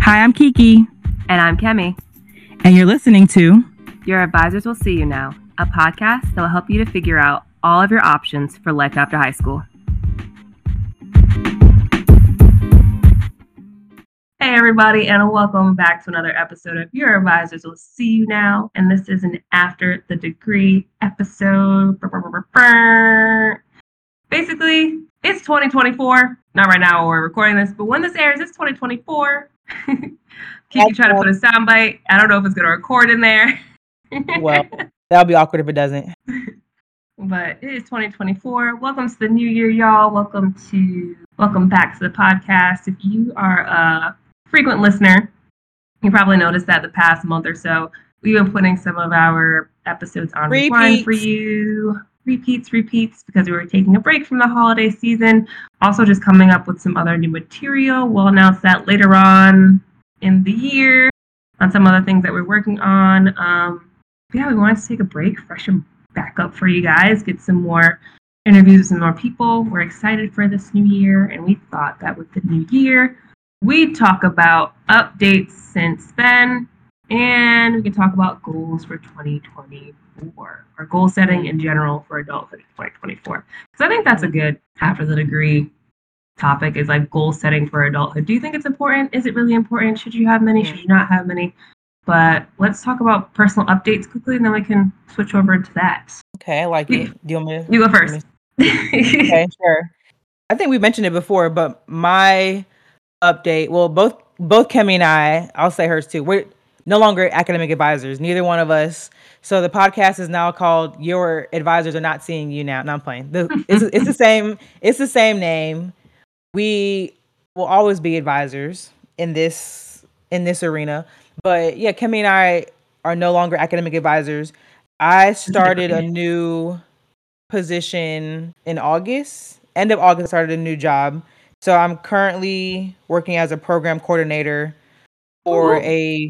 Hi, I'm Kiki. And I'm Kemi. And you're listening to Your Advisors Will See You Now, a podcast that will help you to figure out all of your options for life after high school. Hey, everybody, and welcome back to another episode of Your Advisors Will See You Now. And this is an After the Degree episode. Basically, it's 2024. Not right now when we're recording this, but when this airs, it's 2024. Kiki trying to put a soundbite. I don't know if it's going to record in there. Well, that'll be awkward if it doesn't. But it is 2024. Welcome to the new year, y'all. Welcome back to the podcast. If you are a frequent listener, you probably noticed that the past month or so, we've been putting some of our episodes on rewind for you. Repeats, because we were taking a break from the holiday season. Also just coming up with some other new material. We'll announce that later on in the year on some other things that we're working on. We wanted to take a break, freshen back up for you guys, get some more interviews with some more people. We're excited for this new year, and we thought that with the new year, we'd talk about updates since then, and we can talk about goals for 2024, or goal setting in general for adulthood in 2024. Because I think that's a good after the degree topic, is like goal setting for adulthood. Do you think it's important? Is it really important? Should you have many? Should you not have many? But let's talk about personal updates quickly, and then we can switch over into that. Okay, I like it. Do you want me to? You go first. Okay, sure. I think we mentioned it before, but my update, well, both Kemi and I'll say hers too. We're no longer academic advisors, neither one of us. So the podcast is now called Your Advisors Are Not Seeing You Now. No, I'm playing. It's the same name. We will always be advisors in this arena. But yeah, Kemi and I are no longer academic advisors. I started a new position in August. End of August, I started a new job. So I'm currently working as a program coordinator for a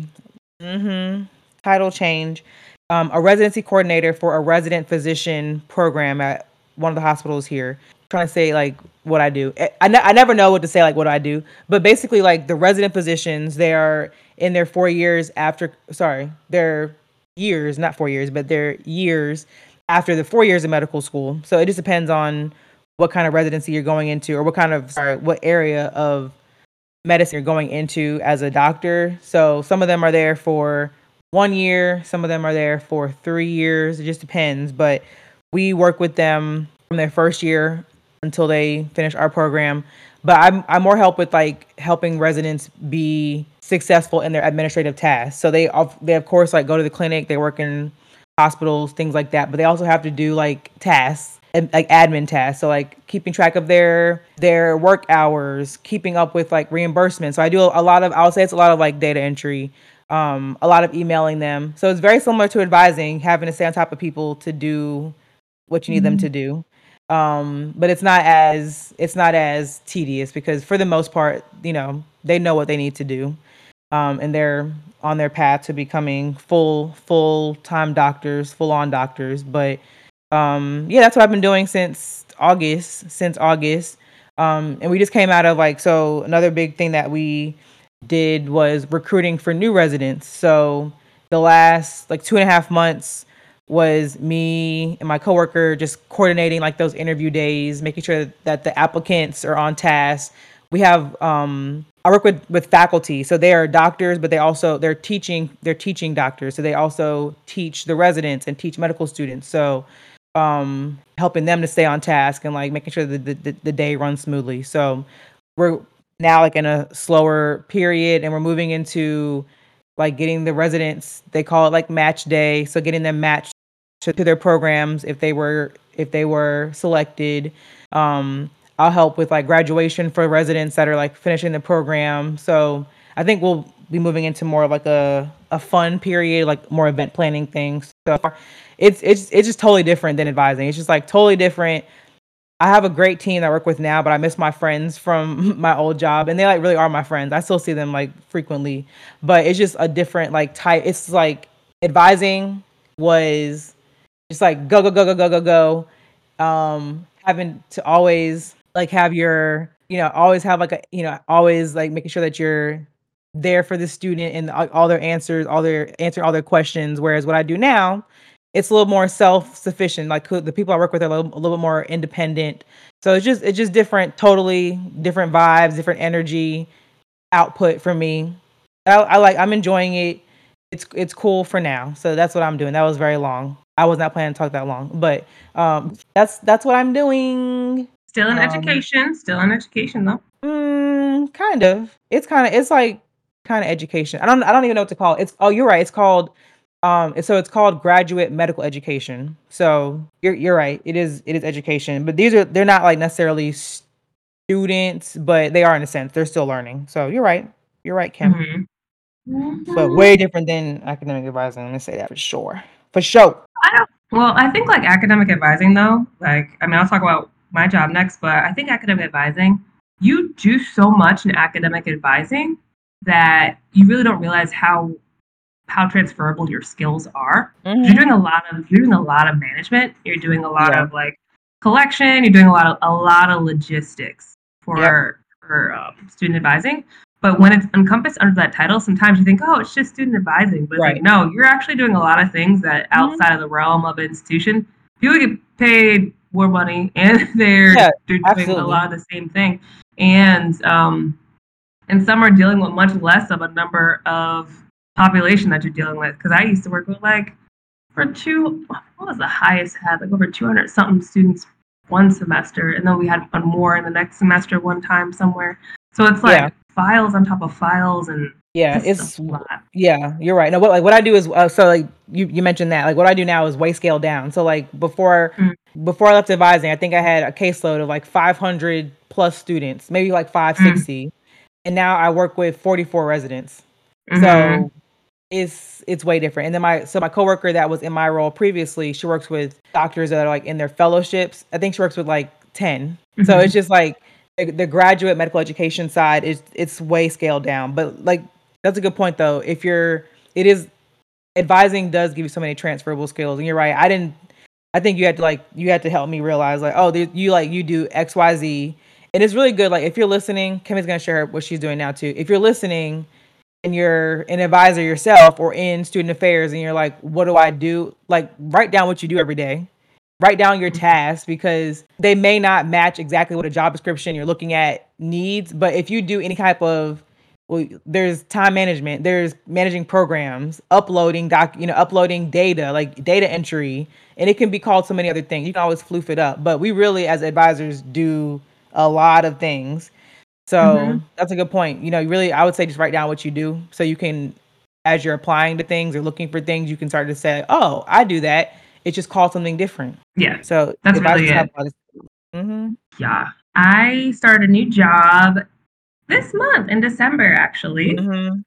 title change, a residency coordinator for a resident physician program at one of the hospitals here. Trying to say like what I do. I never know what to say, like what I do, but basically like the resident physicians, they are in their 4 years after, their years, not 4 years, but their years after the 4 years of medical school. So it just depends on what kind of residency you're going into, or what area of medicine you're going into as a doctor. So some of them are there for 1 year, some of them are there for 3 years. It just depends, but we work with them from their first year until they finish our program. But I'm more help with like helping residents be successful in their administrative tasks. So they of course like go to the clinic, they work in hospitals, things like that, but they also have to do like tasks, like admin tasks. So like keeping track of their work hours, keeping up with like reimbursement. So I do I'll say it's a lot of like data entry, a lot of emailing them. So it's very similar to advising, having to stay on top of people to do what you need them to do. But it's not as tedious, because for the most part, they know what they need to do. And they're on their path to becoming full-time doctors, full-on doctors. But that's what I've been doing since August. And we just came out of so another big thing that we did was recruiting for new residents. So the last 2.5 months was me and my coworker just coordinating those interview days, making sure that the applicants are on task. We have I work with faculty, so they are doctors, but they're teaching doctors, so they also teach the residents and teach medical students. So helping them to stay on task and making sure that the day runs smoothly. So we're now in a slower period, and we're moving into getting the residents, they call it match day, so getting them matched to their programs if they were selected. I'll help with graduation for residents that are finishing the program. So I think we'll be moving into more of a fun period, more event planning things. So it's just totally different than advising. It's just totally different. I have a great team that I work with now, but I miss my friends from my old job, and they really are my friends. I still see them frequently, but it's just a different type. It's advising was just go. Having to always have your, always have always making sure that you're there for the student and all their answers, answering all their questions. Whereas what I do now, it's a little more self-sufficient. Like the people I work with are a little bit more independent. So it's just different, totally different vibes, different energy output for me. I'm enjoying it. It's cool for now. So that's what I'm doing. That was very long. I was not planning to talk that long, but that's what I'm doing. Still in education though. Kind of. It's like kind of education. I don't even know what to call it. You're right. It's called it's called graduate medical education. So you're right. It is education, but they're not like necessarily students, but they are in a sense. They're still learning. So you're right. You're right, Kim. But way different than academic advising. Let me say that for sure. For sure. Well, I think like academic advising though, like I mean I'll talk about my job next, but I think academic advising, you do so much in academic advising that you really don't realize how transferable your skills are. Mm-hmm. You're doing a lot of management. You're doing a lot of like collection. You're doing a lot of logistics for student advising. But when it's encompassed under that title, sometimes you think, oh, it's just student advising. But it's like, no, you're actually doing a lot of things that outside of the realm of an institution, people get paid more money and they're doing a lot of the same thing. And some are dealing with much less of a number of population that you're dealing with. Because I used to work with what was the highest I had? Like over 200 something students one semester. And then we had one more in the next semester one time somewhere. So it's like files on top of files and it's a lot. Yeah, you're right. No, what I do is so like you mentioned that like what I do now is way scaled down. So like before I left advising, I think I had a caseload of like 500 plus students, maybe like 560, and now I work with 44 residents. So it's way different. And then my coworker that was in my role previously, she works with doctors that are like in their fellowships. I think she works with like 10. So it's just like the graduate medical education side it's way scaled down. But like that's a good point though. Advising does give you so many transferable skills. And you're right. I think you had to help me realize like, oh, you do XYZ. And it's really good. Like if you're listening, Kimmy's gonna share what she's doing now too. If you're listening and you're an advisor yourself or in student affairs and you're like, what do I do? Like write down what you do every day. Write down your tasks because they may not match exactly what a job description you're looking at needs. But if you do any type of, there's time management, there's managing programs, uploading data, like data entry, and it can be called so many other things. You can always floof it up. But we really, as advisors, do a lot of things. So that's a good point. I would say just write down what you do so you can, as you're applying to things or looking for things, you can start to say, oh, I do that. It's just called something different. Yeah. So that's really it. Yeah. I started a new job this month in December, actually. And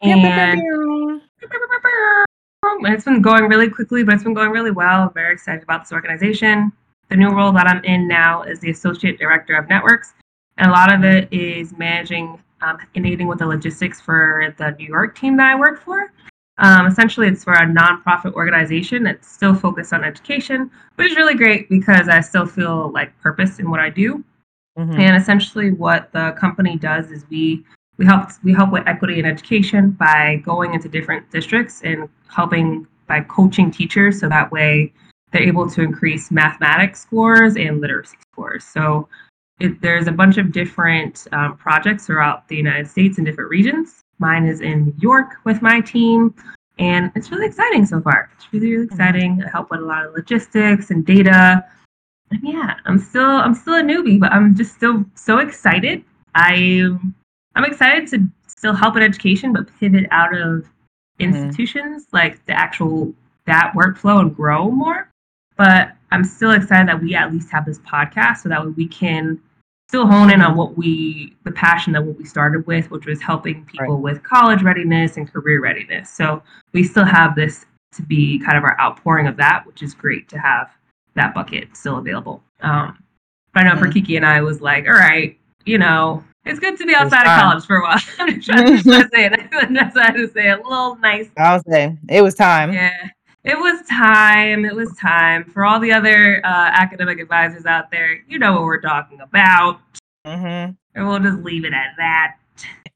it's been going really quickly, but it's been going really well. I'm very excited about this organization. The new role that I'm in now is the Associate Director of Networks. And a lot of it is managing and aiding with the logistics for the New York team that I work for. Essentially, it's for a nonprofit organization that's still focused on education, which is really great because I still feel like purpose in what I do. And essentially, what the company does is we help with equity in education by going into different districts and helping by coaching teachers, so that way they're able to increase mathematics scores and literacy scores. So there's a bunch of different projects throughout the United States in different regions. Mine is in New York with my team, and it's really exciting so far. It's really, really exciting. I help with a lot of logistics and data. And yeah, I'm still a newbie, but I'm just still so excited. I'm excited to still help in education, but pivot out of institutions, like that workflow and grow more. But I'm still excited that we at least have this podcast so that we can still hone in on the passion that what we started with, which was helping people with college readiness and career readiness. So we still have this to be kind of our outpouring of that, which is great to have that bucket still available. But I know for Kiki and I, it was like, all right, it's good to be outside of college for a while. I'm trying to say it. That's how to say it. A little nice. I'll say it was time. Yeah. It was time. It was time. For all the other academic advisors out there, you know what we're talking about. And we'll just leave it at that.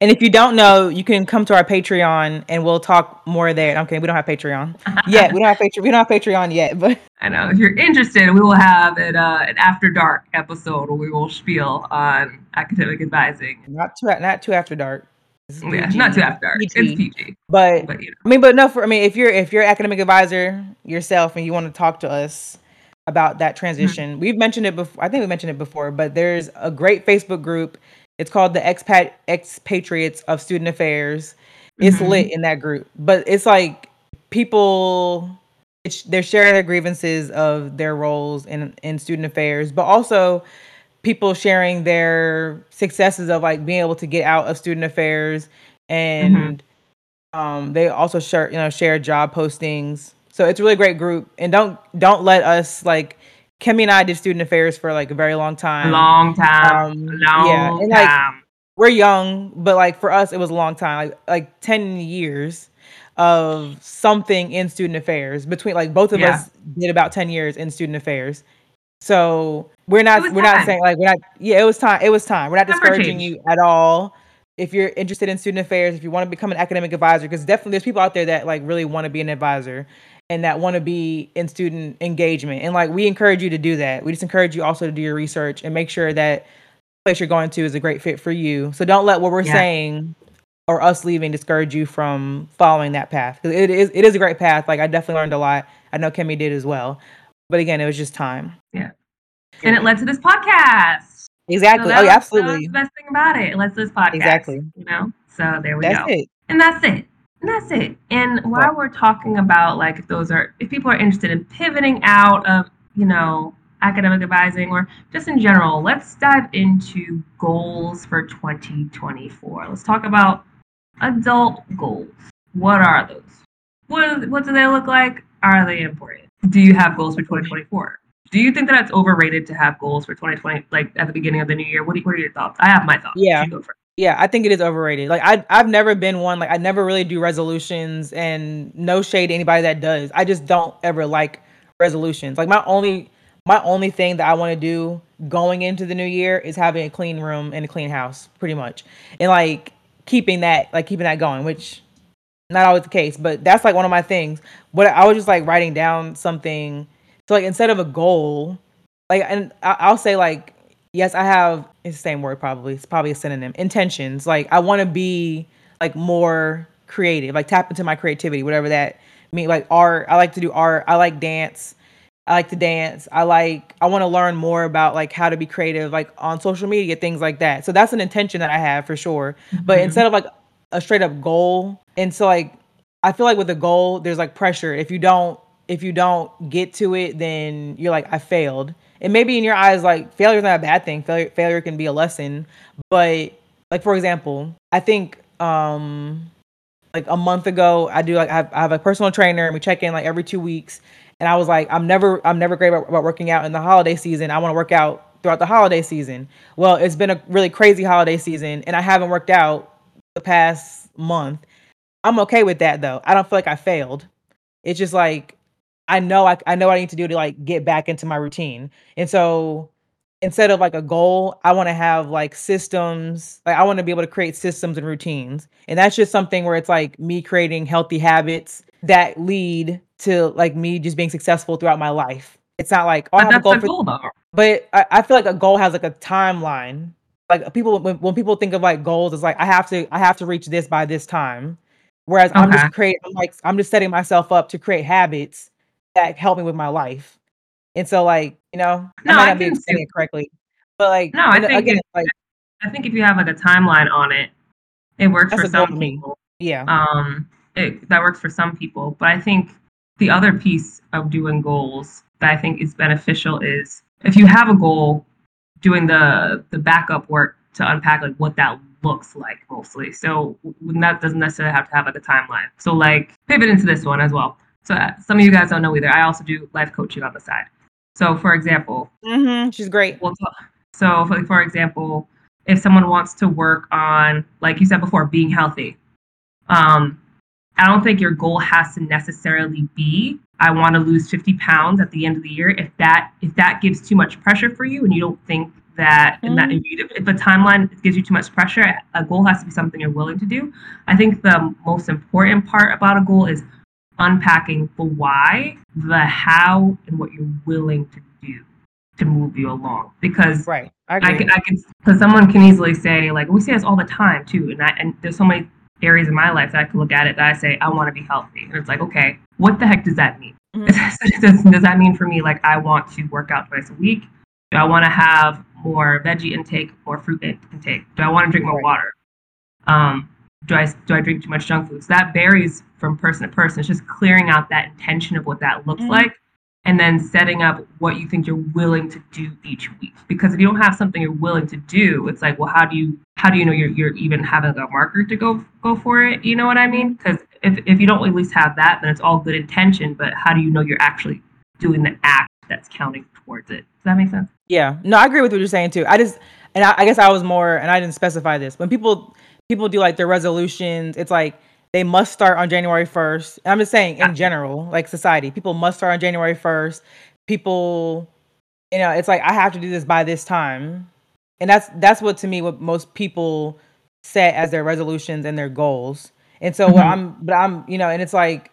And if you don't know, you can come to our Patreon and we'll talk more there. Okay, we don't have Patreon yet. We don't have Patreon yet, but I know if you're interested, we will have an After Dark episode where we will spiel on academic advising. not too after dark. Yeah, not too after dark. PG. It's PG. But you know. I mean, but no, if you're an academic advisor yourself and you want to talk to us about that transition, we've mentioned it before. I think we mentioned it before, but there's a great Facebook group. It's called the Expatriates of Student Affairs. It's lit in that group, but it's like people, they're sharing their grievances of their roles in student affairs, but also people sharing their successes of like being able to get out of student affairs, and they also share job postings. So it's a really great group, and don't let us, like, Kemi and I did student affairs for like a very long time. Yeah, and like we're young, but like for us it was a long time, like 10 years of something in student affairs. Between like both of us did about 10 years in student affairs. So we're not saying like it was time. We're not discouraging you at all. If you're interested in student affairs, if you want to become an academic advisor, because definitely there's people out there that like really want to be an advisor and that want to be in student engagement. And like we encourage you to do that. We just encourage you also to do your research and make sure that the place you're going to is a great fit for you. So don't let what we're saying or us leaving discourage you from following that path. Because it is a great path. Like I definitely learned a lot. I know Kemi did as well. But again, it was just time. Yeah. And it led to this podcast. Exactly. So absolutely. That was the best thing about it. It led to this podcast. Exactly. You know? So there we go. That's it. And while we're talking about like if people are interested in pivoting out of, academic advising or just in general, let's dive into goals for 2024. Let's talk about adult goals. What are those? What do they look like? Are they important? Do you have goals for 2024? Do you think that it's overrated to have goals for 2020, like at the beginning of the new year? What are your thoughts? I have my thoughts. Yeah. Yeah, I think it is overrated. Like I've never been one, like I never really do resolutions, and no shade to anybody that does. I just don't ever like resolutions. Like my only thing that I want to do going into the new year is having a clean room and a clean house, pretty much. And like keeping that going, which not always the case, but that's like one of my things. But I was just like writing down something. So like instead of a goal, like, and I'll say like, yes, I have, it's the same word probably. It's probably a synonym. Intentions. Like I want to be like more creative, like tap into my creativity, whatever that means. Like art. I like to do art. I like dance. I like to dance. I want to learn more about like how to be creative, like on social media, things like that. So that's an intention that I have for sure. But instead of like a straight up goal, and so like, I feel like with a goal, there's like pressure. If you don't get to it, then you're like, I failed. And maybe in your eyes, like failure is not a bad thing. Failure can be a lesson. But like, for example, I think like a month ago, I have a personal trainer and we check in like every 2 weeks. And I was like, I'm never great about working out in the holiday season. I want to work out throughout the holiday season. Well, it's been a really crazy holiday season and I haven't worked out the past month. I'm okay with that though. I don't feel like I failed. It's just like, I know what I need to do to like get back into my routine. And so instead of like a goal, I want to have like systems. Like I want to be able to create systems and routines. And that's just something where it's like me creating healthy habits that lead to like me just being successful throughout my life. It's not like, I have a goal for though. But I feel like a goal has like a timeline. Like people, when people think of like goals, it's like I have to reach this by this time. Whereas I'm just setting myself up to create habits that help me with my life. And so like, I might not be explaining it correctly. But like, no, I think if you have like a timeline on it, it works for some people. Yeah. That works for some people. But I think the other piece of doing goals that I think is beneficial is if you have a goal, doing the backup work to unpack like what that looks like mostly. So that doesn't necessarily have to have like a timeline. So like pivot into this one as well. So some of you guys don't know either. I also do life coaching on the side. So for example, she's great. So for example, if someone wants to work on, like you said before, being healthy, I don't think your goal has to necessarily be, I want to lose 50 pounds at the end of the year. If that gives too much pressure for you and you don't think that, and that Mm. if a timeline gives you too much pressure, a goal has to be something you're willing to do. I think the most important part about a goal is unpacking the why, the how, and what you're willing to do to move you along. Because Right. I agree. because someone can easily say, like, we say this all the time too, and there's so many areas in my life that I can look at it that I say I want to be healthy, and it's like, okay, what the heck does that mean? Does that mean for me, like, I want to work out twice a week? Do I want to have more veggie intake, more fruit intake? Do I want to drink more Right. water? Um, do I drink too much junk food? So that varies from person to person. It's just clearing out that intention of what that looks like, and then setting up what you think you're willing to do each week. Because if you don't have something you're willing to do, it's like, well, how do you know you're even having a marker to go for it? You know what I mean? Because if you don't at least have that, then it's all good intention. But how do you know you're actually doing the act that's counting towards it? Does that make sense? Yeah. No, I agree with what you're saying too. I guess I was more, and I didn't specify this. When people do like their resolutions, it's like they must start on January 1st. I'm just saying in general, like society, people must start on January 1st. People, it's like I have to do this by this time. And that's what to me what most people set as their resolutions and their goals. And so what Mm-hmm. I'm, and it's like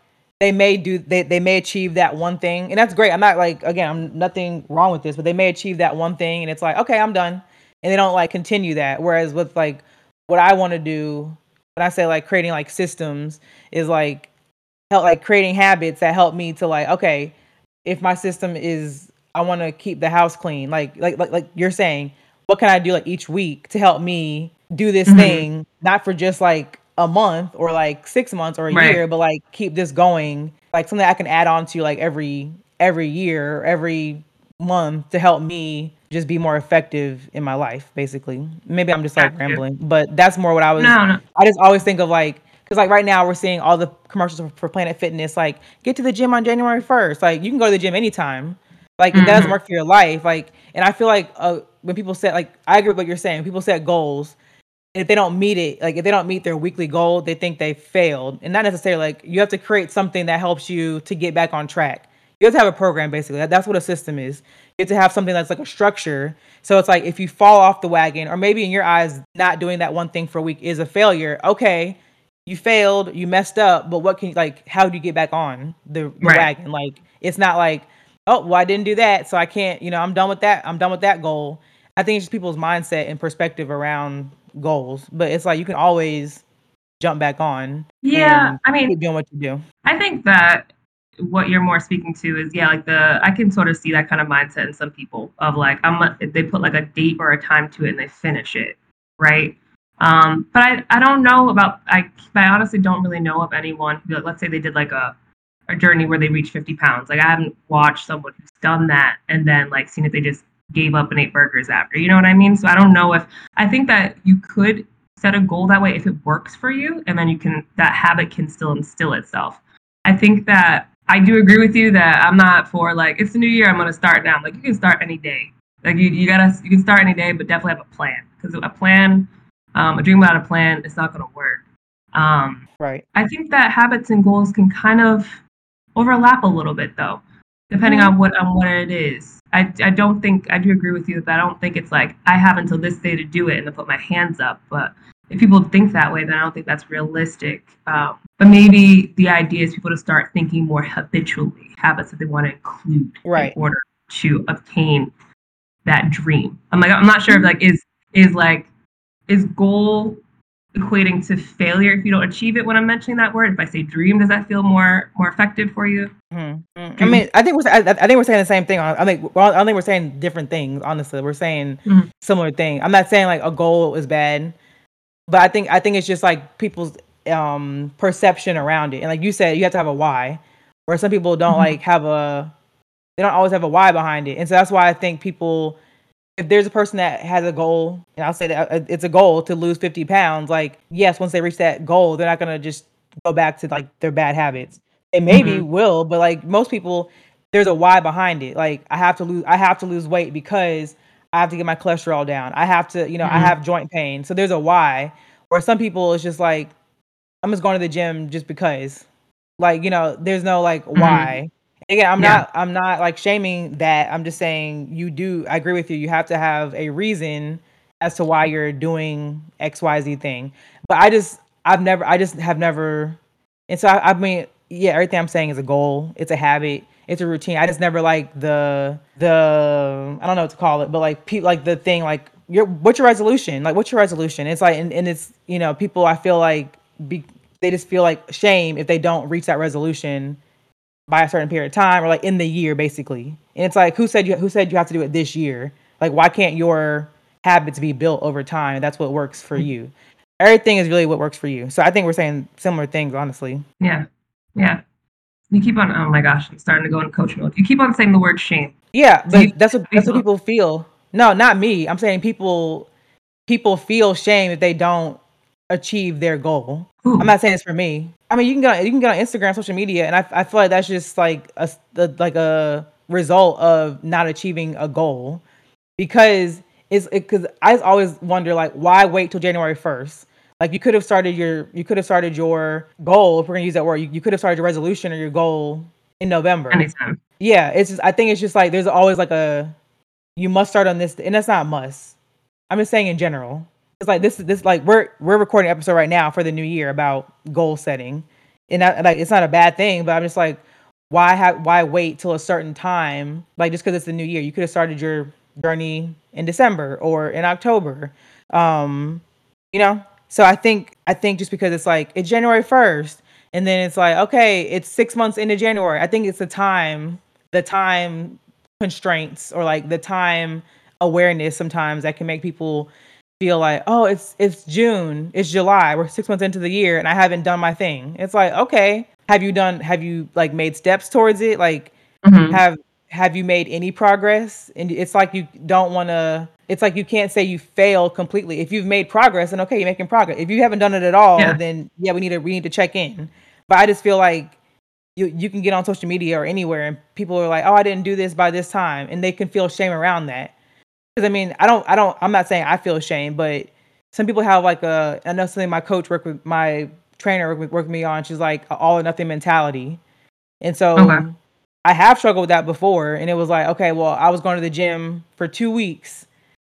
they may achieve that one thing, and that's great. I'm not like, again, I'm nothing wrong with this, but they may achieve that one thing and it's like, okay, I'm done. And they don't like continue that. Whereas with like what I want to do, when I say like creating like systems, is like help, like creating habits that help me to like, okay, if my system is I want to keep the house clean, like you're saying, what can I do like each week to help me do this Mm-hmm. thing, not for just like a month or like 6 months or a Right. year, but like keep this going, like something I can add on to like every year, every month to help me just be more effective in my life, basically. Maybe I'm just like Gotcha. rambling, but that's more what No, no. I just always think of like, because like right now we're seeing all the commercials for Planet Fitness, like get to the gym on January 1st. Like you can go to the gym anytime. Like if that doesn't Mm-hmm. work for your life, like, and I feel like when people set, like, I agree with what you're saying. People set goals, and if they don't meet it, like if they don't meet their weekly goal, they think they failed. And not necessarily, like, you have to create something that helps you to get back on track. You have to have a program, basically. That's what a system is. You have to have something that's like a structure. So it's like if you fall off the wagon, or maybe in your eyes, not doing that one thing for a week is a failure. Okay, you failed, you messed up, but what can, like, how do you get back on the Right. wagon? Like it's not like, oh, well, I didn't do that, so I can't, I'm done with that. I'm done with that goal. I think it's just people's mindset and perspective around goals. But it's like you can always jump back on Yeah, and I mean, keep doing what you do. I think that what you're more speaking to is, yeah, like I can sort of see that kind of mindset in some people of like they put like a date or a time to it and they finish it, right? But I don't know about I honestly don't really know of anyone who, like, let's say they did like a journey where they reached 50 pounds. Like I haven't watched someone who's done that and then like seen if they just gave up and ate burgers after. You know what I mean? So I don't know if I think that you could set a goal that way if it works for you, and then that habit can still instill itself. I think that I do agree with you that I'm not for like it's the new year, I'm gonna start now. Like you can start any day. Like you can start any day, but definitely have a plan, because a plan, a dream without a plan, it's not gonna work. Right. I think that habits and goals can kind of overlap a little bit though, depending Hmm. on what it is. I don't think I do agree with you that I don't think it's like I have until this day to do it and to put my hands up. But if people think that way, then I don't think that's realistic. But maybe the idea is people to start thinking more habitually, habits that they want to include in Right. order to obtain that dream. I'm not sure if Mhm. like like is goal equating to failure if you don't achieve it when I'm mentioning that word. If I say dream, does that feel more effective for you? Mhm. I Dream. mean, I think we're saying the same thing. I think, well, I don't think we're saying different things. Honestly, we're saying Mhm. similar thing. I'm not saying like a goal is bad, but I think it's just like people's perception around it. And like you said, you have to have a why. Where some people don't Mhm. like they don't always have a why behind it. And so that's why I think people, if there's a person that has a goal, and I'll say that it's a goal to lose 50 pounds, like, yes, once they reach that goal, they're not going to just go back to like their bad habits. They maybe Mhm. will, but like most people, there's a why behind it. Like, I have to lose weight because I have to get my cholesterol down. I have to, I Mhm. have joint pain. So there's a why. Where some people, it's just like, I'm just going to the gym just because. Like, there's no like Mhm. why. Again, Yeah. I'm not like shaming that. I'm just saying I agree with you. You have to have a reason as to why you're doing XYZ thing. But I just have never, and so I mean, yeah, everything I'm saying is a goal, it's a habit, it's a routine. I just never like I don't know what to call it, but like people like the thing like what's your resolution? Like what's your resolution? It's like and it's people I feel like they just feel like shame if they don't reach that resolution by a certain period of time or like in the year basically. And it's like who said you have to do it this year? Like why can't your habits be built over time? That's what works for you. Everything is really what works for you. So I think we're saying similar things, honestly. Yeah. Yeah. You keep on, oh my gosh, I'm starting to go in coach mode. You keep on saying the word shame. Yeah, Do you but that's what people feel. No, not me. I'm saying people feel shame if they don't achieve their goal. I'm Who? not saying it's for me. I mean, you can get on Instagram, social media, and I feel like that's just like like a result of not achieving a goal because because I always wonder like why wait till January 1st? Like you could have started your goal if we're gonna use that word. You could have started your resolution or your goal in November. Anytime. Yeah, it's just I think it's just like there's always like a you must start on this, and that's not a must. I'm just saying in general. It's like this like we're recording an episode right now for the new year about goal setting, and like it's not a bad thing, but I'm just like why wait till a certain time? Like just because it's the new year, you could have started your journey in December or in October. Um, So I think just because it's like it's January 1st, and then it's like okay, it's 6 months into January. I think it's the time constraints or like the time awareness sometimes that can make people feel like, oh, it's June, it's July, we're 6 months into the year and I haven't done my thing. It's like, okay, have you like made steps towards it? Like Mm-hmm. have you made any progress? And it's like you don't want to. It's like you can't say you failed completely. If you've made progress, then okay, you're making progress. If you haven't done it at all, Yeah. then yeah, we need to check in. But I just feel like you can get on social media or anywhere and people are like, "Oh, I didn't do this by this time." And they can feel shame around that. Cuz I mean, I'm not saying I feel shame, but some people have like I know something my coach worked with my trainer worked with me on. She's like a all or nothing mentality. And Okay. so I have struggled with that before and it was like, okay, well, I was going to the gym for 2 weeks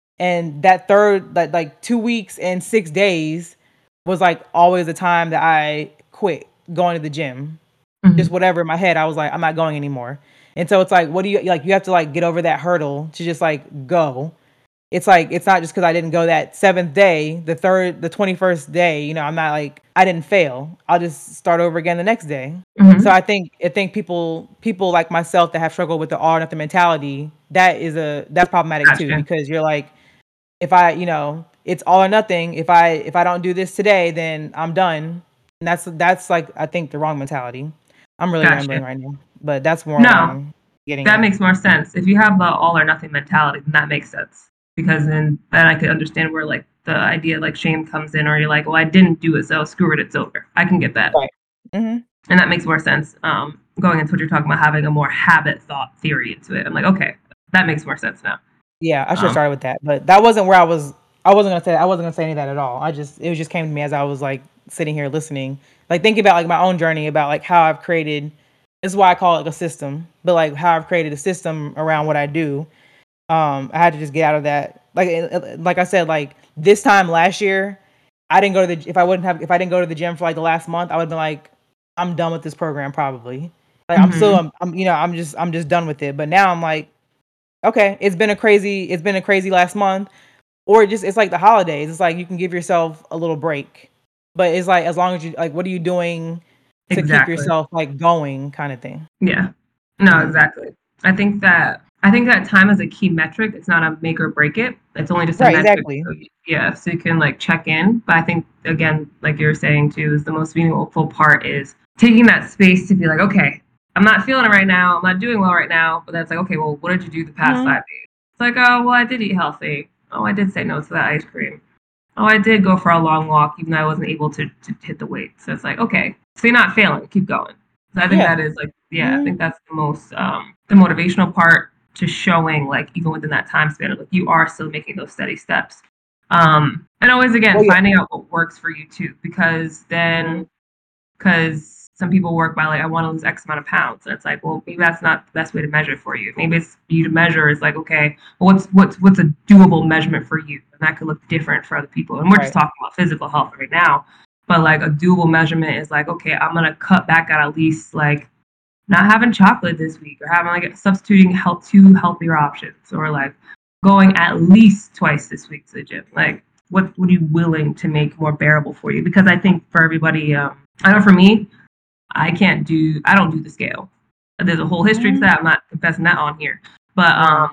and that third like 2 weeks and 6 days was like always the time that I quit going to the gym just Mm-hmm. whatever in my head, I was like, I'm not going anymore. And so it's like, what do you like? You have to like get over that hurdle to just like go. It's like it's not just because I didn't go that seventh day, the 21st day. I'm not like I didn't fail. I'll just start over again the next day. So Mm-hmm. I think people like myself that have struggled with the all or nothing mentality, that's problematic too Gotcha. because you're like if it's all or nothing. If I don't do this today, then I'm done. And that's like I think the wrong mentality. I'm really Gotcha. rambling right now, but that's more what No, I'm getting that at. makes more sense. If you have the all or nothing mentality, then that makes sense. Because then I could understand where like the idea like shame comes in, or you're like, well, I didn't do it, so screw it, it's over. I can get that. Right. Mhm. And that makes more sense. Going into what you're talking about, having a more habit thought theory into it. I'm like, okay, that makes more sense now. Yeah, I should have Um, started with that, but that wasn't where I was. I wasn't gonna say any of that at all. It just came to me as I was like sitting here listening, like thinking about like my own journey about like how I've created. This is why I call it like a system, but like how I've created a system around what I do. I had to just get out of that. Like I said, like this time last year, I didn't go to the if I didn't go to the gym for like the last month, I would have been like, I'm done with this program probably. Like mhm. I'm just done with it. But now I'm like, okay, it's been a crazy last month. Or it's like the holidays. It's like you can give yourself a little break. But it's like as long as you like what are you doing to keep Exactly. yourself like going kind of thing. Yeah. No, Mhm. exactly. I think that time is a key metric. It's not a make or break it. It's only just a Right, metric. exactly. So, yeah, so you can like check in. But I think again, like you're saying too, is the most meaningful part is taking that space to be like, okay, I'm not feeling it right now. I'm not doing well right now. But that's like, okay, well, what did you do the past Mhm. 5 days? It's like, oh, well, I did eat healthy. Oh, I did say no to that ice cream. Oh, I did go for a long walk, even though I wasn't able to hit the weight. So it's like, okay, so you're not failing, keep going. So I think Yeah. that is like, yeah, I Mhm. think that's the most, the motivational part to showing, like, even within that time span, like, you are still making those steady steps. And always, again, Well, yeah. finding out what works for you too, because Mhm. then, because some people work by like, I want to lose X amount of pounds. And it's like, well, maybe that's not the best way to measure it for you. Maybe it's for you to measure is like, okay, well, what's a doable measurement for you? And that could look different for other people. And we're just talking about physical health right now. But like a doable measurement is like, okay, I'm gonna cut back at least like not having chocolate this week, or having like substituting two healthier options, or like going at least twice this week to the gym. Like, what are you willing to make more bearable for you? Because I think for everybody, I know for me, I don't do the scale. There's a whole history to that. I'm not confessing that on here, but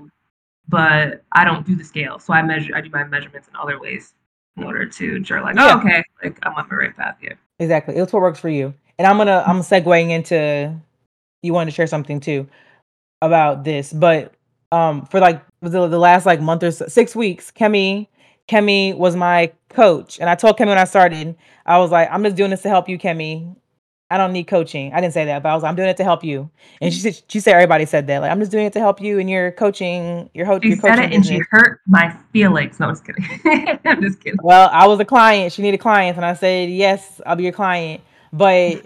I don't do the scale. So I do my measurements in other ways in order to ensure like, oh, okay, like I'm on the right path here. Exactly. It's what works for you. And I'm segueing into, you wanted to share something too about this, but for like the last like month or 6 weeks, Kemi was my coach, and I told Kemi when I started, I was like, I'm just doing this to help you, Kemi. I don't need coaching. I didn't say that, but I was like, I'm doing it to help you. And she said everybody said that. Like, I'm just doing it to help you in your coaching, your coaching business. She said it and she hurt my feelings. No, I'm just kidding. I'm just kidding. Well, I was a client. She needed clients, and I said, yes, I'll be your client. But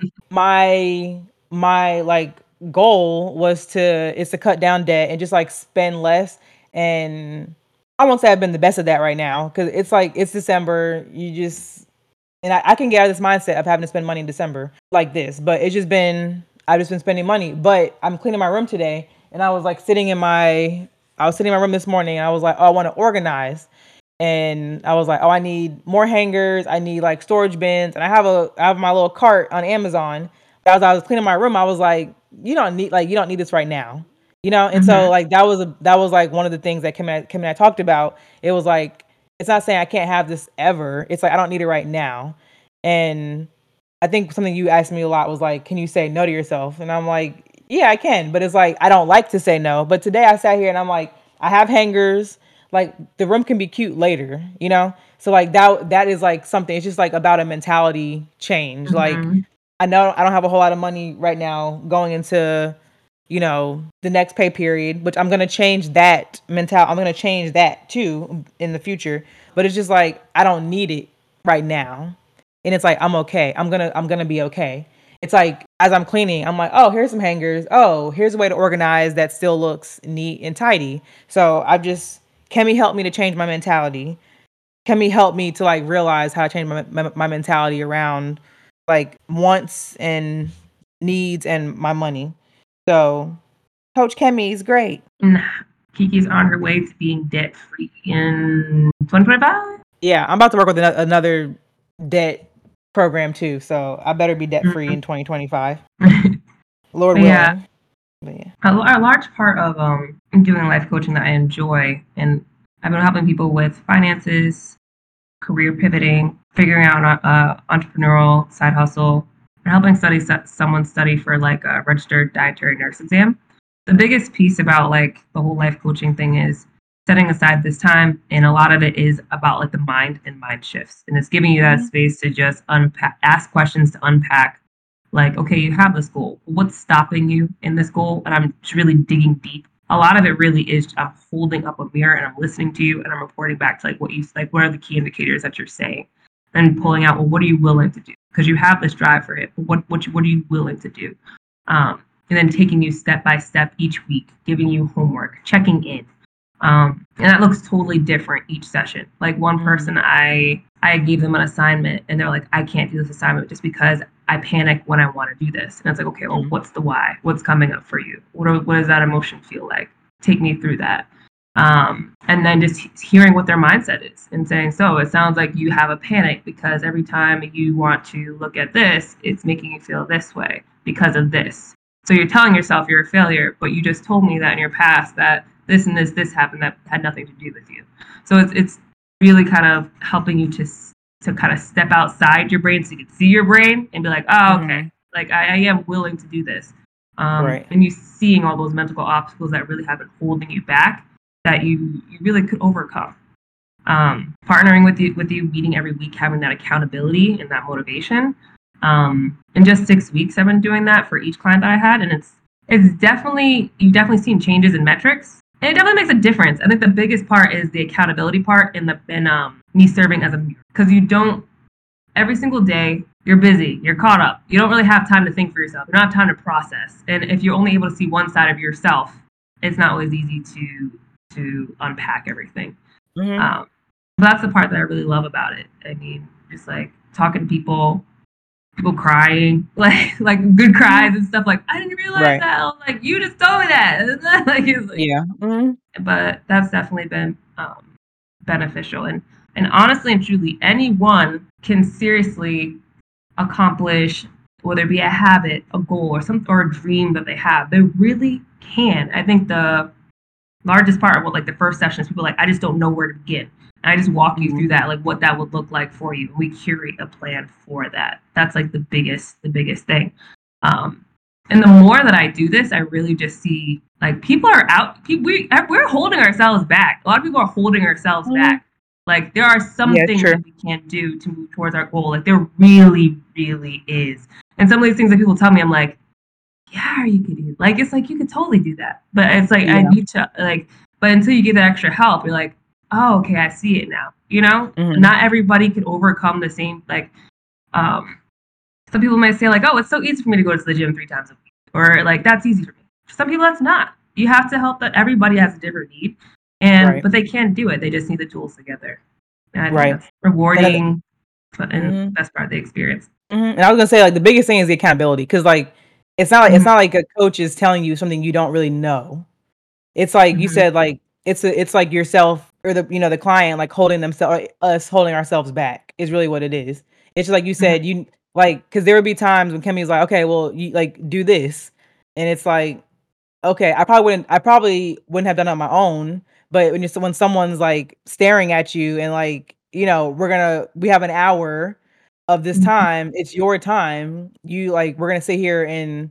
my like goal is to cut down debt and just like spend less. And I won't say I've been the best at that right now, because it's like, it's December. And I can get out of this mindset of having to spend money in December like this, but I've just been spending money. But I'm cleaning my room today, and I was like sitting in my room this morning, and I was like, oh, I want to organize. And I was like, oh, I need more hangers. I need like storage bins. And I have my little cart on Amazon. But as I was cleaning my room, I was like, you don't need this right now. And so like that was like one of the things that Kim and I talked about. It was like, it's not saying I can't have this ever. It's like, I don't need it right now. And I think something you asked me a lot was like, can you say no to yourself? And I'm like, yeah, I can. But it's like, I don't like to say no. But today I sat here and I'm like, I have hangers. Like, the room can be cute later, So like that is like something. It's just like about a mentality change. Like, I know I don't have a whole lot of money right now going into, the next pay period, which I'm going to change that mentality. I'm going to change that too in the future. But it's just like, I don't need it right now. And it's like, I'm okay. I'm going to be okay. It's like, as I'm cleaning, I'm like, oh, here's some hangers. Oh, here's a way to organize that still looks neat and tidy. So Kemi helped me to change my mentality. Kemi helped me to like realize how to change my mentality around like wants and needs and my money. So Coach Kemi is great. Kiki's on her way to being debt free in 2025. Yeah, I'm about to work with another debt program too, so I better be debt free in 2025. Lord willing. Yeah. A large part of doing life coaching that I enjoy, and I've been helping people with finances, career pivoting, figuring out entrepreneurial side hustle, and helping someone study for like a registered dietary nurse exam. The biggest piece about like the whole life coaching thing is setting aside this time, and a lot of it is about like the mind and mind shifts, and it's giving you that space to just ask questions, to unpack. Like, okay, you have this goal. What's stopping you in this goal? And I'm just really digging deep. A lot of it really is I'm holding up a mirror and I'm listening to you and I'm reporting back to like what are the key indicators that you're saying, and pulling out, well, what are you willing to do? Because you have this drive for it. But what are you willing to do? And then taking you step by step each week, giving you homework, checking in. And that looks totally different each session. Like one person, I gave them an assignment and they're like, I can't do this assignment just because I panic when I want to do this. And it's like, okay, well, what's the why? What's coming up for you? What does that emotion feel like? Take me through that. And then just hearing what their mindset is and saying, so it sounds like you have a panic because every time you want to look at this, it's making you feel this way because of this. So you're telling yourself you're a failure, but you just told me that in your past that this and this happened that had nothing to do with you. So it's really kind of helping you to kind of step outside your brain so you can see your brain and be like, oh, okay, like I am willing to do this. Right. And you seeing all those mental obstacles that really have been holding you back that you really could overcome. Partnering with you, meeting every week, having that accountability and that motivation. In just 6 weeks, I've been doing that for each client that I had, and you've definitely seen changes in metrics. And it definitely makes a difference. I think the biggest part is the accountability part and me serving as a mirror. Because every single day you're busy, you're caught up. You don't really have time to think for yourself. You don't have time to process. And if you're only able to see one side of yourself, it's not always easy to unpack everything. Mm-hmm. But that's the part that I really love about it. I mean, just like talking to people crying, like good cries and stuff. Like, I didn't realize Right. that. I was like, you just told me that. Like, it's like, Yeah. Mm-hmm. but that's definitely been beneficial. And honestly and truly, anyone can seriously accomplish, whether it be a habit, a goal, or a dream that they have. They really can. I think the largest part of what like the first session is people like, I just don't know where to begin. And I just walk you through that, like what that would look like for you. We curate a plan for that. That's like the biggest thing. And the more that I do this, I really just see like people are out. We're holding ourselves back. A lot of people are holding ourselves Mm-hmm. back. Like there are some Yeah, things true. that we can't do to move towards our goal. Like there really, really is. And some of these things that people tell me, I'm like, yeah, you could do. Like it's like you could totally do that. But it's like I Yeah. need to like. But until you get that extra help, you're like, oh, okay, I see it now. You know, Mm-hmm. not everybody can overcome the same like. Um, some people might say like, oh, it's so easy for me to go to the gym 3 times a week, or like that's easy for me. For some people, that's not. You have to help that everybody has a different need, and Right. but they can do it. They just need the tools together. And I think Right. that's And rewarding and mm-hmm. best part of the experience. Mm-hmm. And I was gonna say like the biggest thing is the accountability because like it's not like a coach is telling you something you don't really know. It's like you Mm-hmm. said, like it's like yourself or the the client like holding themselves us holding ourselves back is really what it is. It's just like you Mm-hmm. said, you like because there would be times when Kemi's like, okay, well you like do this, and it's like okay, I probably wouldn't have done it on my own, but when someone's like staring at you and like we have an hour of this Mm-hmm. time, it's your time. You like we're gonna sit here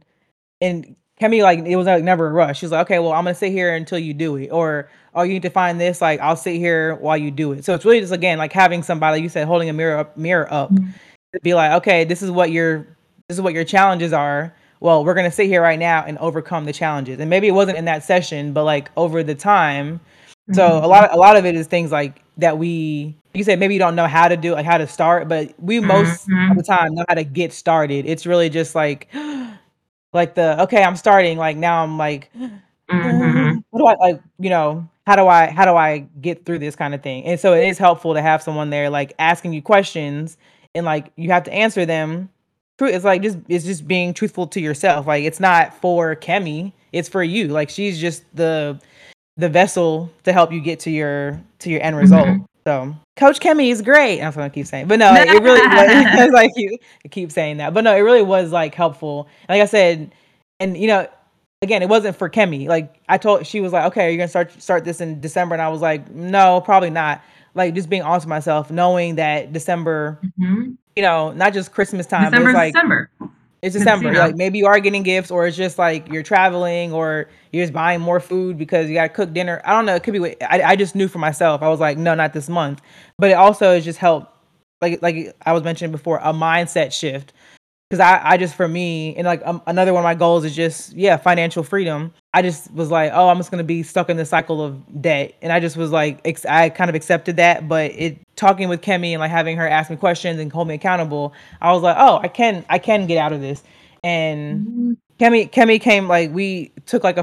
and Kemi, like, it was, like, never a rush. She was like, "Okay, well, I'm gonna sit here until you do it," or, "Oh, you need to find this, like, I'll sit here while you do it." So it's really just, again, like, having somebody, like you said, holding a mirror up to be like, "Okay, this is what your challenges are. Well, we're gonna sit here right now and overcome the challenges." And maybe it wasn't in that session, but, like, over the time. So Mm-hmm. a lot of it is things like that you said maybe you don't know how to do, like, how to start, but we most of Mm-hmm. the time know how to get started. It's really just like like okay, I'm starting, like, now I'm like, Mm-hmm. what do I like, how do I get through this kind of thing? And so it is helpful to have someone there, like, asking you questions and, like, you have to answer them. It's like it's just being truthful to yourself. Like, it's not for Kemi, it's for you. Like, she's just the vessel to help you get to your end result. Mm-hmm. So Coach Kemi is great. That's what I keep saying. But no, it really was it's like you keep saying that. But no, it really was like helpful. Like I said, and again, it wasn't for Kemi. Like she was like, okay, are you gonna start this in December? And I was like, no, probably not. Like just being honest with myself, knowing that December, Mm-hmm. not just Christmas time, but December it's is like December. it's It's December. Like maybe you are getting gifts, or it's just like you're traveling, or you're just buying more food because you got to cook dinner. I don't know. It could be. I just knew for myself. I was like, no, not this month. But it also has just helped, like I was mentioning before, a mindset shift. Because I just for me and like another one of my goals is just financial freedom. I just was like, oh, I'm just gonna be stuck in the cycle of debt, and I just was like, I kind of accepted that. But it talking with Kemi and like having her ask me questions and hold me accountable, I was like, oh, I can get out of this. And mm-hmm. Kemi came, like we took like a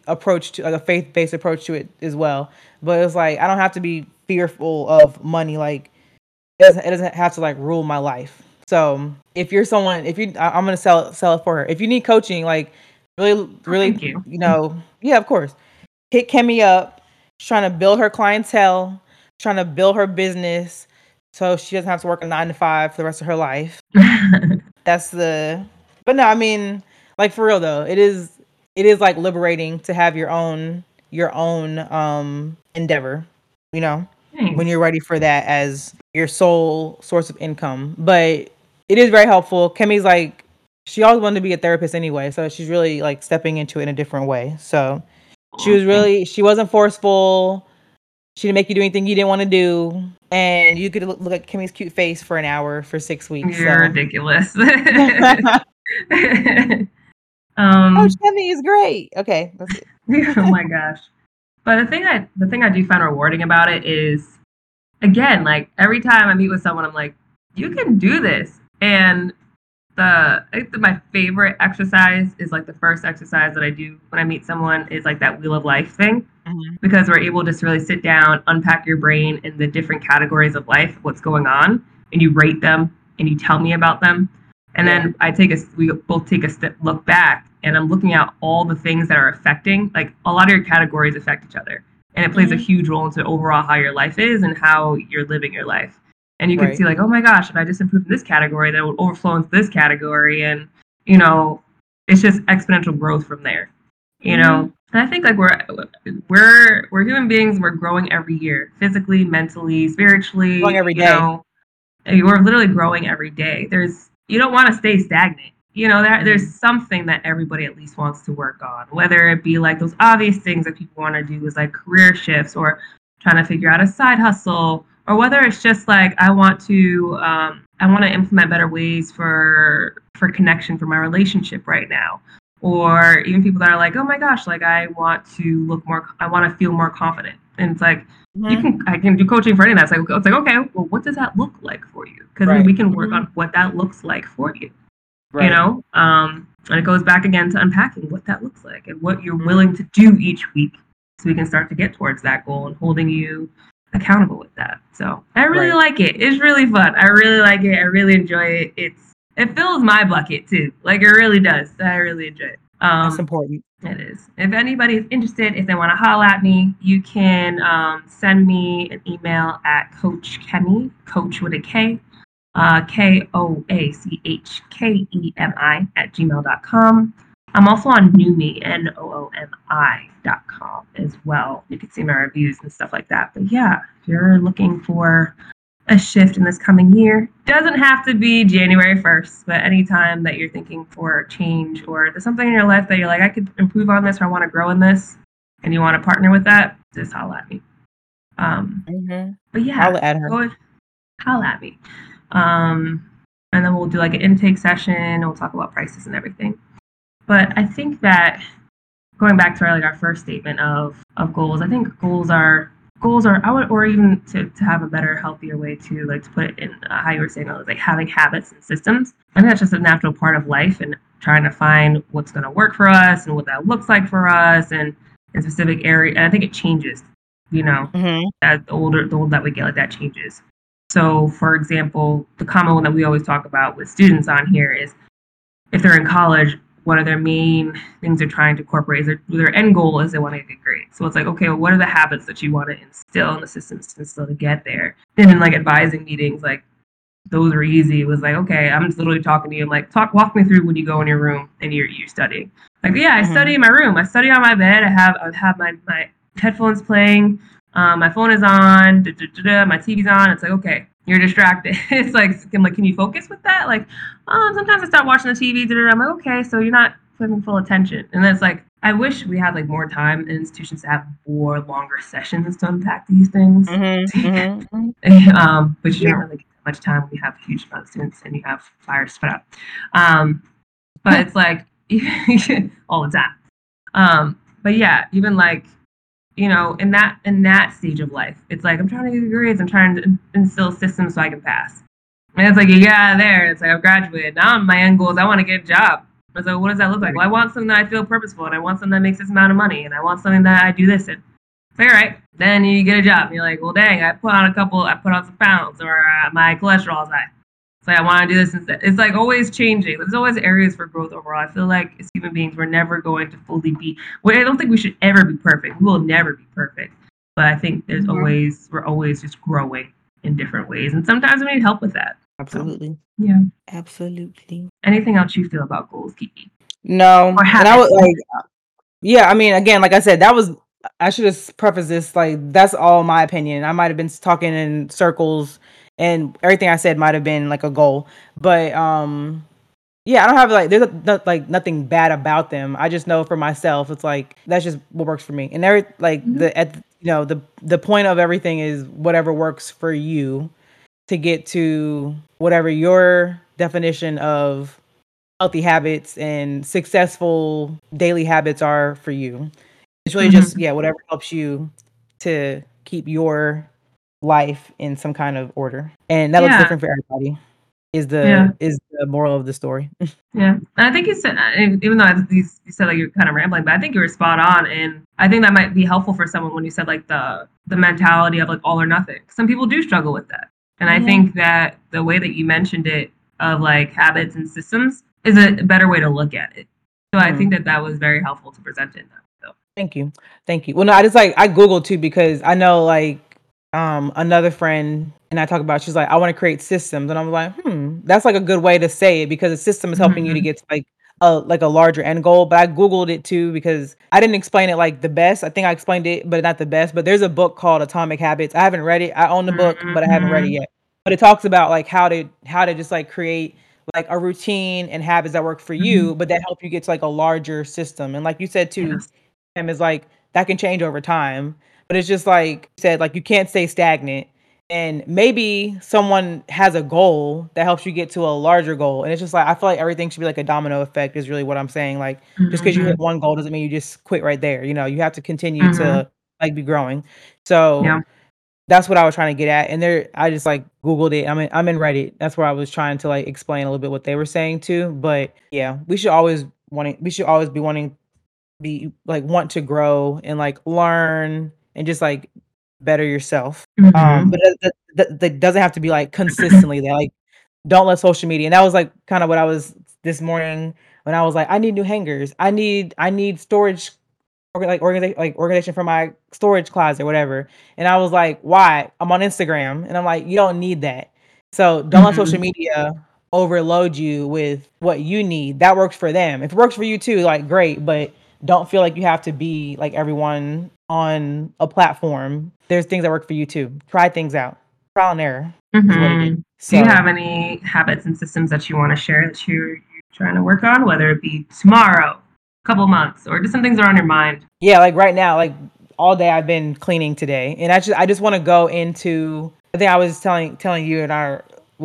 faith based approach to it as well. But it was like I don't have to be fearful of money. Like it doesn't have to like rule my life. So if you're someone, I'm gonna sell it for her. If you need coaching, like Oh, really, thank you. yeah, of course. Hit Kemi up. She's trying to build her clientele, trying to build her business, so she doesn't have to work a 9 to 5 for the rest of her life. That's the. But no, I mean, like for real though, it is like liberating to have your own endeavor. You know when Thanks. you're ready for that as your sole source of income. But it is very helpful. Kemi's like she always wanted to be a therapist anyway, so she's really like stepping into it in a different way. So Oh, thanks. she wasn't forceful. She didn't make you do anything you didn't want to do, and you could look at Kemi's cute face for an hour for 6 weeks. You're So ridiculous. Coach um, Kemi is great. Okay, that's it. oh my gosh. But the thing I do find rewarding about it is again, like every time I meet with someone, I'm like, you can do this. And I think that my favorite exercise is like the first exercise that I do when I meet someone is like that wheel of life thing, because we're able to just really sit down, unpack your brain in the different categories of life, what's going on, and you rate them and you tell me about them. And then we both take a step look back, and I'm looking at all the things that are affecting, like a lot of your categories affect each other. And it plays a huge role into overall how your life is and how you're living your life. And you can see like, oh my gosh, if I just improve in this category, then it will overflow into this category. And, you know, it's just exponential growth from there. You know? And I think like we're human beings, we're growing every year, physically, mentally, spiritually, Growing every you day. know. We're literally growing every day. You don't want to stay stagnant. You know, there's something that everybody at least wants to work on, whether it be like those obvious things that people want to do is like career shifts or trying to figure out a side hustle, or whether it's just like I want to implement better ways for connection for my relationship right now, or even people that are like, oh my gosh, like I want to feel more confident, and it's like I can do coaching for any of that. It's like okay, well, what does that look like for you? Because then we can work on what that looks like for you. You know, and it goes back again to unpacking what that looks like and what you're willing to do each week, so we can start to get towards that goal and holding you accountable with that. So I really like it. It's really fun. I really like it. I really enjoy it. It fills my bucket too. Like it really does. I really enjoy it. That's important. It is. If anybody is interested, if they want to holler at me, you can send me an email at Coach Kemi, Coach with a K, KOACHKEMI @gmail.com. I'm also on Noomi, NOOMI.com as well. You can see my reviews and stuff like that. But yeah, if you're looking for a shift in this coming year, doesn't have to be January 1st, but anytime that you're thinking for change or there's something in your life that you're like, I could improve on this or I want to grow in this, and you want to partner with that, just holla at me. But yeah, holla at her. Holla at me. And then we'll do like an intake session and we'll talk about prices and everything. But I think that going back to our first statement of goals, I think goals are or even to have a better, healthier way to like to put it in how you were saying, like having habits and systems. I think that's just a natural part of life and trying to find what's going to work for us and what that looks like for us and in specific area. And I think it changes, you know, as the older that we get, like that changes. So, for example, the common one that we always talk about with students on here is if they're in college, one of their main things they're trying to incorporate is their end goal is they want to get good grades. So it's like, okay, well, what are the habits that you want to instill in the systems to instill to get there? And in like advising meetings, like those are easy. It was like, okay, I'm just literally talking to you. I'm like, walk me through when you go in your room and you're studying. Like, yeah, I study in my room. I study on my bed. I have my headphones playing. My phone is on. My TV's on. It's like, okay, you're distracted. It's like, I'm like, can you focus with that? Like, sometimes I start watching the TV. I'm like, okay, so you're not putting full attention. And then it's like, I wish we had like more time in institutions to have more longer sessions to unpack these things. But you don't really get much time when you have a huge amount of students and you have fires put out. But it's like all the time. But yeah, even like, you know, in that stage of life, it's like I'm trying to get grades. I'm trying to instill systems so I can pass. And it's like you get out of there. It's like I've graduated. Now my end goal is I want to get a job. It's like, what does that look like? Well, I want something that I feel purposeful, and I want something that makes this amount of money, and I want something that I do this in. It's like, all right. Then you get a job, and you're like, well, dang, I put on some pounds, or my cholesterol's high. It's like I want to do this instead. It's like always changing. There's always areas for growth overall. I feel like as human beings, we're never going to fully be. Well, I don't think we should ever be perfect. We will never be perfect. But I think we're always just growing in different ways, and sometimes we need help with that. Absolutely. So, yeah. Absolutely. Anything else you feel about goals, Kiki? No. And I was like, yeah, I mean, again, like I said, I should have prefaced this, like, that's all my opinion. I might have been talking in circles and everything I said might have been like a goal. But yeah, I don't have like there's nothing bad about them. I just know for myself, it's like that's just what works for me. And the point of everything is whatever works for you to get to whatever your definition of healthy habits and successful daily habits are for you. It's really just whatever helps you to keep your life in some kind of order, and that looks Yeah. different for everybody. Yeah. Is the moral of the story. Yeah, and I think you said, even though you said like you're kind of rambling, but I think you were spot on, and I think that might be helpful for someone when you said like the mentality of like all or nothing. Some people do struggle with that, and I think that the way that you mentioned it of like habits and systems is a better way to look at it. So I think that that was very helpful to present in that. So. Thank you. Thank you. Well, no, I just like I Googled too because I know like another friend and I talk about she's like, I want to create systems. And I'm like, that's like a good way to say it because a system is helping you to Mm-hmm. get to like a larger end goal. But I Googled it too because I didn't explain it like the best. I think I explained it, but not the best. But there's a book called Atomic Habits. I haven't read it. I own the book, but I haven't read it Mm-hmm. yet. But it talks about like how to just like create like a routine and habits that work for Mm-hmm. you, but that help you get to like a larger system. And like you said too, Yes. is like that can change over time. But it's just like you said, like you can't stay stagnant. And maybe someone has a goal that helps you get to a larger goal. And it's just like I feel like everything should be like a domino effect is really what I'm saying. Like just because you Mm-hmm. hit one goal doesn't mean you just quit right there. You have to continue Mm-hmm. to like be growing. So Yeah. that's what I was trying to get at. And there I just like Googled it. I'm in Reddit. That's where I was trying to like explain a little bit what they were saying too. But yeah, we should always be like want to grow and like learn and just like better yourself. Mm-hmm. But that doesn't have to be like consistently there. Like don't let social media. And that was like kind of what I was this morning when I was like, I need new hangers. I need storage organization for my storage closet or whatever. And I was like, why? I'm on Instagram. And I'm like, you don't need that. So don't let social Mm-hmm. media overload you with what you need. That works for them. If it works for you too, like great, but don't feel like you have to be like everyone on a platform. There's things that work for you too. Try things out. Trial and error is what it is. Mm-hmm. Do you So have any habits and systems that you want to share that you're trying to work on, whether it be tomorrow, a couple months, or just some things that are on your mind? yeah, like right now, like all day I've been cleaning today, and I just want to go into. I think I was telling you in our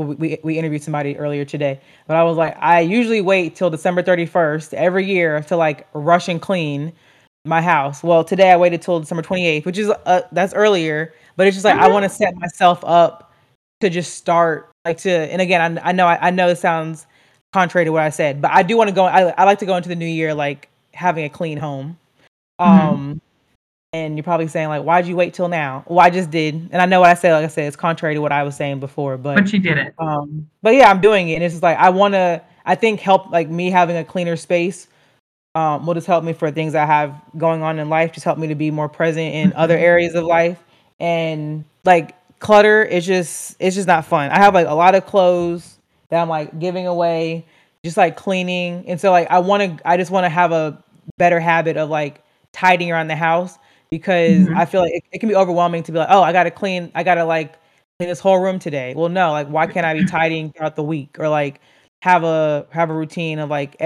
we interviewed somebody earlier today, but I was like I usually wait till December 31st every year to like rush and clean my house. Well, today I waited till December 28th, which is that's earlier, but it's just like I want to Mm-hmm. set myself up to just start like to. And again, I know it sounds contrary to what I said, but I do want to go. I like to go into the new year like having a clean home. Mm-hmm. Um, and you're probably saying like, "Why'd you wait till now?" Well, I just did, and I know what I said. Like I said, it's contrary to what I was saying before, But you did it. but yeah, I'm doing it, and it's just like I wanna. I think help like me having a cleaner space, will just help me for things I have going on in life. Just help me to be more present in other Mm-hmm. areas of life, and like clutter it's just not fun. I have like a lot of clothes that I'm like giving away, just like cleaning, and so like I just want to have a better habit of like tidying around the house because Mm-hmm. I feel like it can be overwhelming to be like, oh, I gotta like clean this whole room today. Well, no, like why can't I be tidying throughout the week or like have a routine of like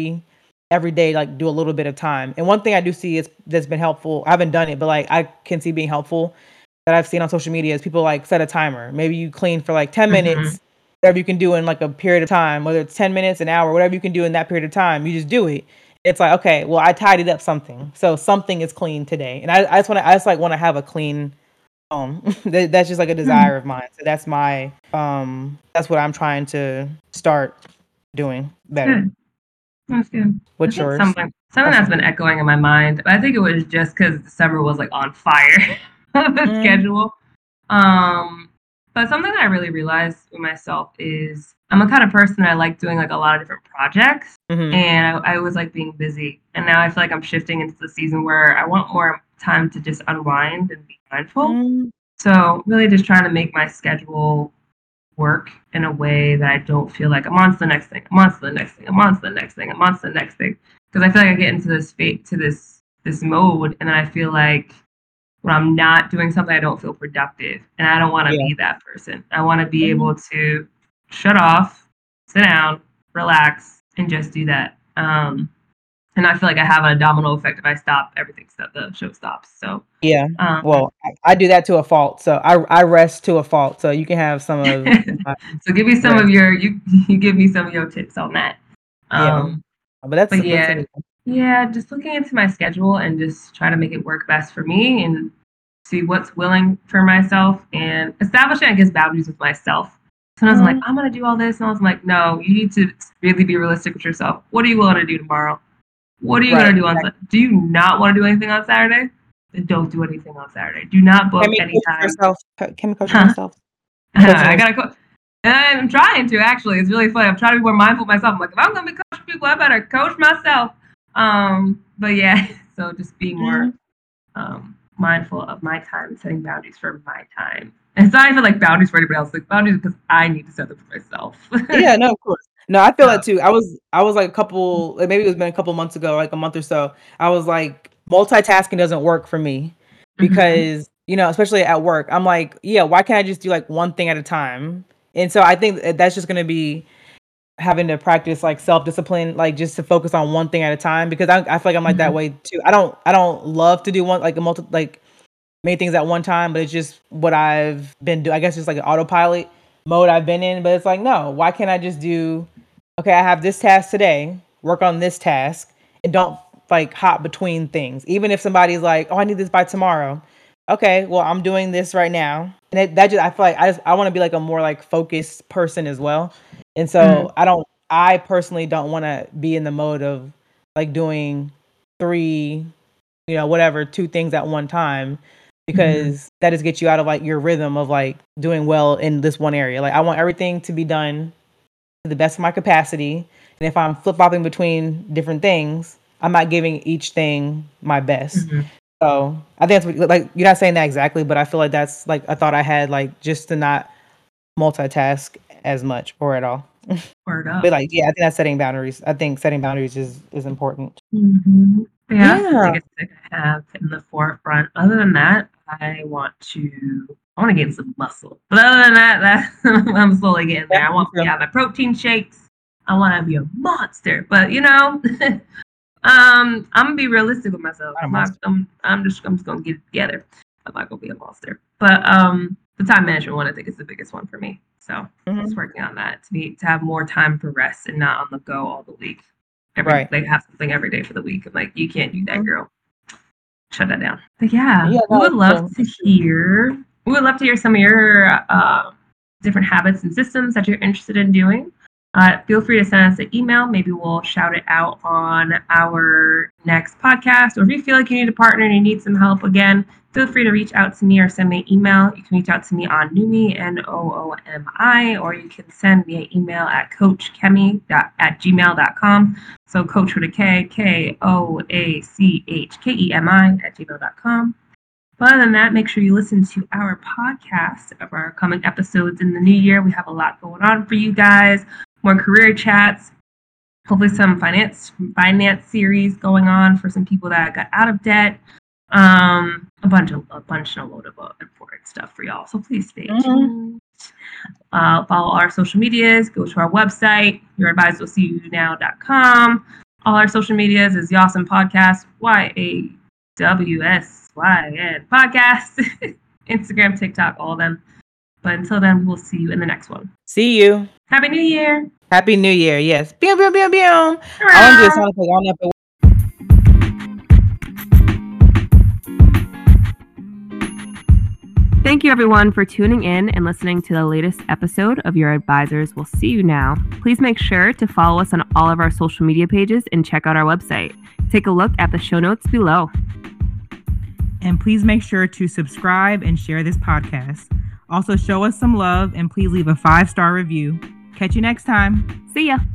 every day like do a little bit of time. And one thing I do see is that's been helpful. I haven't done it, but like I can see being helpful that I've seen on social media is people like set a timer. Maybe you clean for like 10 Mm-hmm. minutes, whatever you can do in like a period of time, whether it's 10 minutes, an hour, whatever you can do in that period of time, you just do it. It's like, okay, well, I tidied up something. So something is clean today. And I just like want to have a clean home. That's just like a Mm-hmm. desire of mine. So that's what I'm trying to start doing better. Good. That's good. I What's think yours? something that's Awesome. been echoing in my mind, but I think it was just because December was like on fire of the Mm, schedule. Um, but something that I really realized with myself is I'm a kind of person that I like doing like a lot of different projects, mhm. and I was like being busy. And now I feel like I'm shifting into the season where I want more time to just unwind and be mindful. Mm, So really just trying to make my schedule work in a way that I don't feel like I'm on to the next thing, I'm on to the next thing, I'm on to the next thing, I'm on to the next thing. Because I feel like I get into this fate to this mode, and then I feel like when I'm not doing something, I don't feel productive, and I don't want to yeah. be that person. I want to be Mhm. able to shut off, sit down, relax, and just do that. And I feel like I have a domino effect if I stop, everything. The show stops. So, Yeah. um, Well, I do that to a fault. So I rest to a fault. So you can have some of my so give me some of rest. your you give me some of your tips on that. Yeah. Um, But that's but that's yeah, amazing. yeah, just looking into my schedule and just trying to make it work best for me. And see what's willing for myself and establishing, I guess, boundaries with myself. Sometimes I'm like, I'm going to do all this. And I was like, no, you need to really be realistic with yourself. What are you willing to do tomorrow? What are you going to do on Saturday? Do you not want to do anything on Saturday? Then don't do anything on Saturday. Do not book any time. Can we coach yourself? I got to coach. I'm trying to, actually. It's really funny. I'm trying to be more mindful of myself. I'm like, if I'm going to be coaching people, I better coach myself. But yeah, so just being more mindful of my time, setting boundaries for my time. And it's not even like boundaries for anybody else. Like boundaries because I need to set them for myself. Yeah, no, of course. No, I feel that too. I was like maybe it's been a couple months ago, like a month or so. I was like, multitasking doesn't work for me because, especially at work, I'm like, yeah, why can't I just do like one thing at a time? And so I think that's just going to be having to practice like self-discipline, like just to focus on one thing at a time, because I feel like I'm like that way too. I don't love to do one, like many things at one time, but it's just what I've been doing. I guess just like an autopilot mode I've been in, but it's like, no, why can't I just do, okay, I have this task today, work on this task, and don't like hop between things. Even if somebody's like, oh, I need this by tomorrow. Okay, well, I'm doing this right now. And I feel like I want to be like a more like focused person as well. And so I personally don't want to be in the mode of like doing 2 things at one time, because that just gets you out of like your rhythm of like doing well in this one area. Like I want everything to be done to the best of my capacity. And if I'm flip-flopping between different things, I'm not giving each thing my best. So I think that's what, like, you're not saying that exactly, but I feel like that's like a thought I had, like just to not multitask as much or at all. Word up. But like, yeah, I think that's setting boundaries. I think setting boundaries is important. Yeah, I guess I have in the forefront. Other than that, I want to gain some muscle. But other than that, I'm slowly getting there. I want to have my protein shakes. I want to be a monster. But I'm gonna be realistic with myself. I'm just gonna get it together. I'm not gonna be a monster. But the time management one, I think, is the biggest one for me. So just working on that to have more time for rest and not on the go all the week. Like have something every day for the week. I'm like, you can't do that, girl. Shut that down. But we would love to hear. We would love to hear some of your different habits and systems that you're interested in doing. Feel free to send us an email. Maybe we'll shout it out on our next podcast. Or if you feel like you need a partner and you need some help, again, feel free to reach out to me or send me an email. You can reach out to me on Noomi, Noomi, or you can send me an email at coachkemi@gmail.com. So coach with a K, KOACHKEMI@gmail.com. But other than that, make sure you listen to our podcast of our coming episodes in the new year. We have a lot going on for you guys. More career chats, hopefully some finance series going on for some people that got out of debt. A bunch of load of important stuff for y'all. So please stay tuned. Follow our social medias. Go to our website, youradvisorwillseeyounow.com. All our social medias is Yawsome Podcast, YAWSYN Podcast. Instagram, TikTok, all of them. But until then, we will see you in the next one. See you. Happy New Year. Happy New Year. Yes. I want to do a sound effect on that. Thank you, everyone, for tuning in and listening to the latest episode of Your Advisors Will See You Now. Please make sure to follow us on all of our social media pages and check out our website. Take a look at the show notes below. And please make sure to subscribe and share this podcast. Also, show us some love and please leave a 5-star review. Catch you next time. See ya.